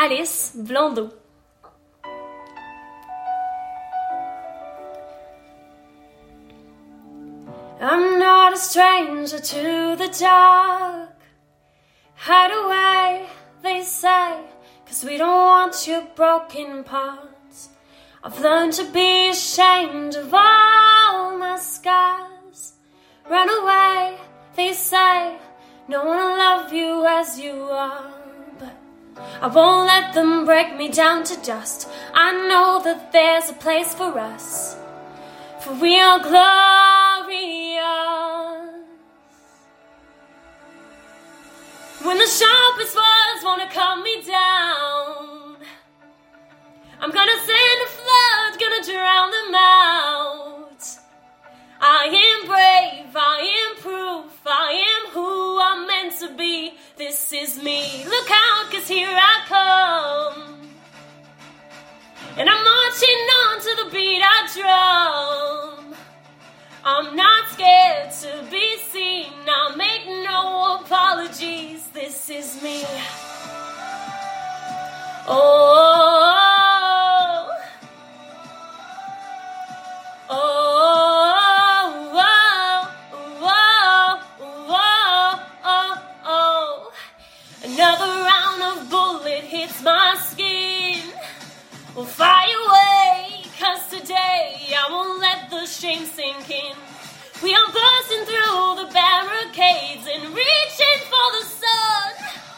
Alice Blondeau. I'm not a stranger to the dark. Hide away, they say, 'cause we don't want your broken parts. I've learned to be ashamed of all my scars. Run away, they say, no one will love you as you are. But I won't let them break me down to dust. I know that there's a place for us, for we are glorious. When the sharpest words wanna cut me down, I'm gonna send a flood, gonna drown them out. I am brave, I am proof, I am who I'm meant to be. This is me, look out, 'cause here I come. And I'm marching on to the beat I drum. I'm not scared to be seen, I make no apologies. This is me. Oh, another round of bullet hits my skin. Well, fire away, 'cause today I won't let the shame sink in. We are bursting through the barricades and reaching for the sun.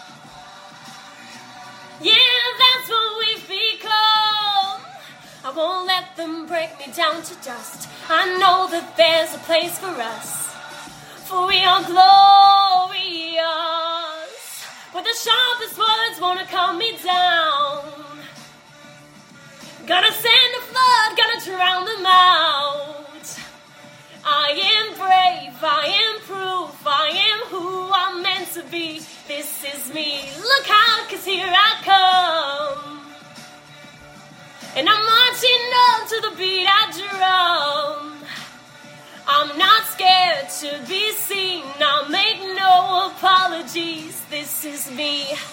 Yeah, that's what we've become. I won't let them break me down to dust. I know that there's a place for us, for we are glorious. When the sharpest words wanna calm me down, gonna send a flood, gonna drown them out. I am brave, I am proof, I am who I'm meant to be. This is me, look out, 'cause here I come. And I'm marching on to the beat I drum. I'm not scared to be seen, I'll make no apologies. This is me.